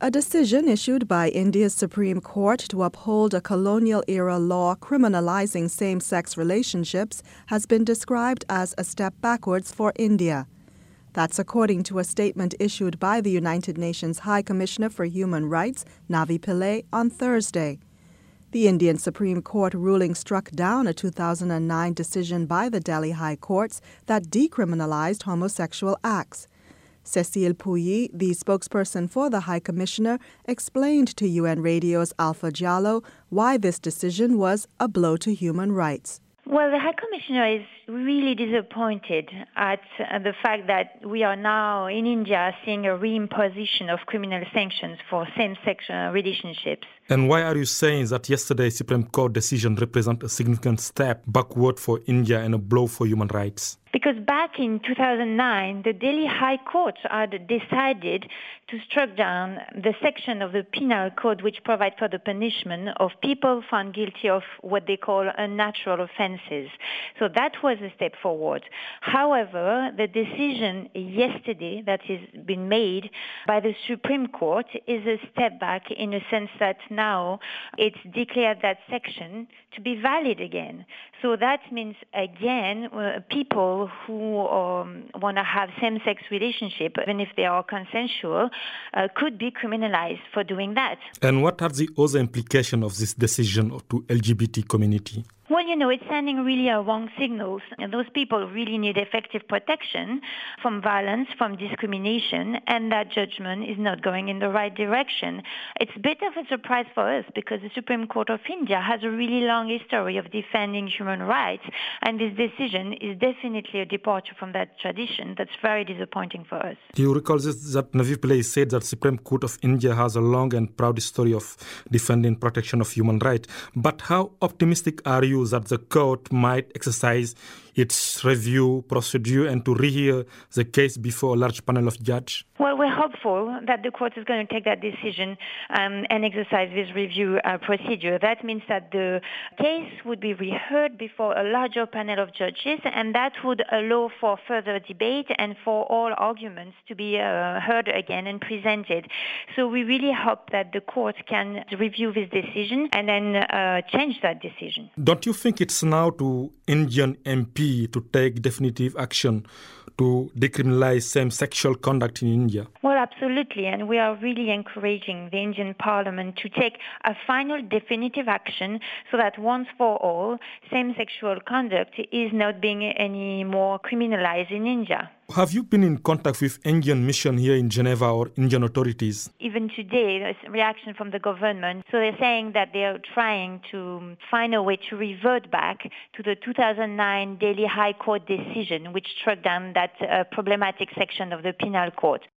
A decision issued by India's Supreme Court to uphold a colonial-era law criminalizing same-sex relationships has been described as a step backwards for India. That's according to a statement issued by the United Nations High Commissioner for Human Rights, Navi Pillay, on Thursday. The Indian Supreme Court ruling struck down a 2009 decision by the Delhi High Courts that decriminalized homosexual acts. Cécile Pouilly, the spokesperson for the High Commissioner, explained to UN Radio's Alpha Diallo why this decision was a blow to human rights. Well, the High Commissioner is really disappointed at the fact that we are now in India seeing a reimposition of criminal sanctions for same-sex relationships. And why are you saying that yesterday's Supreme Court decision represents a significant step backward for India and a blow for human rights? Because back in 2009, the Delhi High Court had decided to strike down the section of the Penal Code which provides for the punishment of people found guilty of what they call unnatural offenses. So that was a step forward. However, the decision yesterday that has been made by the Supreme Court is a step back in a sense that now it's declared that section to be valid again. So that means, again, people who want to have same-sex relationship, even if they are consensual, could be criminalized for doing that. And what are the other implications of this decision to LGBT community? Well, it's sending really wrong signals. And those people really need effective protection from violence, from discrimination, and that judgment is not going in the right direction. It's a bit of a surprise for us because the Supreme Court of India has a really long history of defending human rights, and this decision is definitely a departure from that tradition. That's very disappointing for us. Do you recall that Navi Pillay said that the Supreme Court of India has a long and proud history of defending protection of human rights? But how optimistic are you that the court might exercise its review procedure and to rehear the case before a large panel of judges? Well, we're hopeful that the court is going to take that decision and exercise this review procedure. That means that the case would be reheard before a larger panel of judges, and that would allow for further debate and for all arguments to be heard again and presented. So we really hope that the court can review this decision and then change that decision. Don't you think it's now to Indian MP to take definitive action to decriminalize same-sexual conduct in India? Well, absolutely. And we are really encouraging the Indian Parliament to take a final definitive action so that once for all, same-sexual conduct is not being any more criminalized in India. Have you been in contact with Indian mission here in Geneva or Indian authorities? Even today, there's a reaction from the government. So they're saying that they are trying to find a way to revert back to the 2009 Delhi High Court decision, which struck down that problematic section of the Penal Code.